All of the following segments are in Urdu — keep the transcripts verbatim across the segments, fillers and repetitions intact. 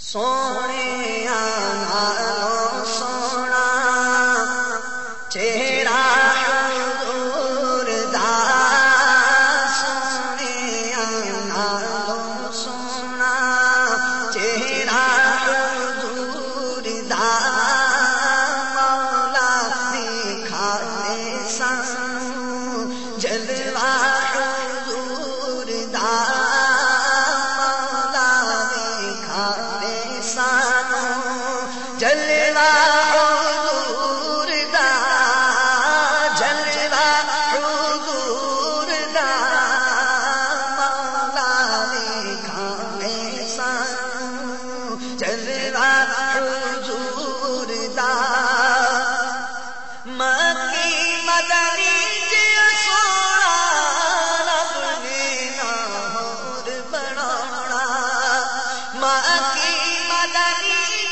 سونے نالوں سونا چہرہ حضور دا سونے نالوں سونا چہرہ حضور دا مولا دکھا دے سانو جلوہ حضور دا جلوہ حضور دا جلوہ حضور دا مولا دکھاوے سانو جلوہ حضور دا مکی مدنی جیا سونا رب نے نور بنانا مکی مدنی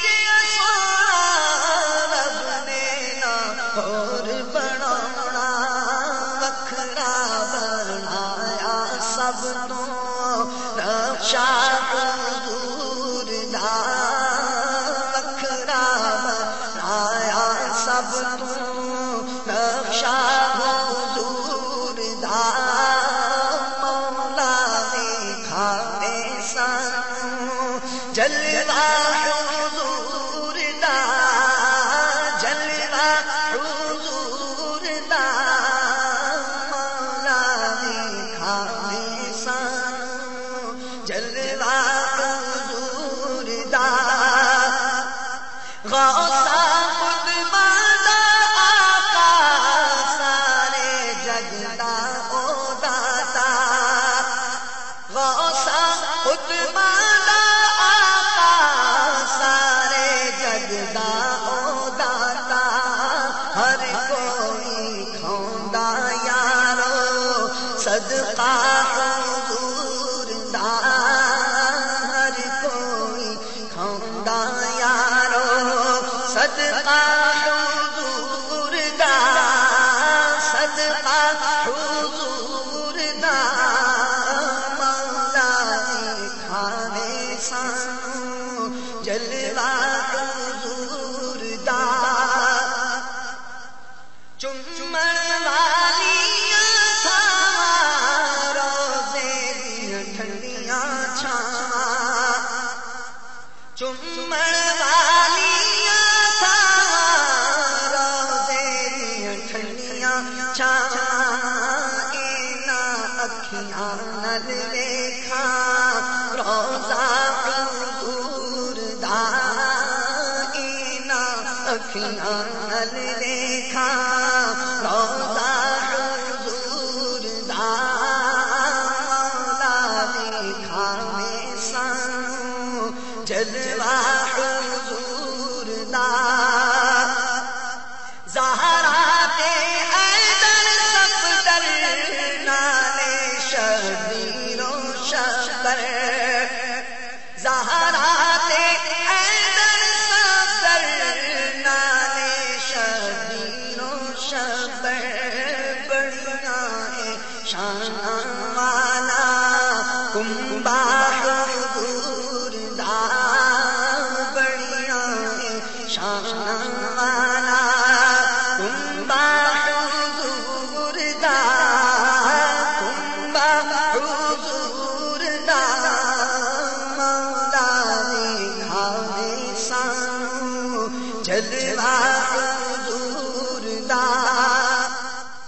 اور بنانا وکھرا بنایا سب تو نقشہ حضور دا وکھرا بنایا سب تو نقشہ حضور دا مولا دکھاوے سانو جلوہ حضور دا جلوہ حضور دا مولا دکھاوے سانو جلوہ حضور دا غوث قطب دا آقا سارے جگ دا او داتا غوث قطب دا آقا سارے جگ دا او داتا ہر کوئی کھوندا یارو صدقہ حضور دا ہر کوئی کھوندا یارو صدقہ حضور دا صدقہ حضور دا مولا دکھاوے سانو جلوہ حضور دا چمن والیاں چھاواں روزے دیاں ٹھنڈیاں چھاواں چمن والیاں چھاواں روزے دیاں ٹھنڈیاں چھاواں انہاں اکھیاں نال ویکھاں روزہ حضور دا انہاں اکھیاں نال ویکھاں روزہ حضور دا مولا دکھاوے سانو جلوہ حضور دا زہرا تے حیدر صفدر نالے شبیر و شبر زہرا تے حیدر صفدر نالے شبیر و شبر بڑیاں شان والا کنبہ حضور دا بڑیاں شان والا کنبہ حضور دا کنبہ حضور دا مولا دکھاوے سانو جلوہ حضور دا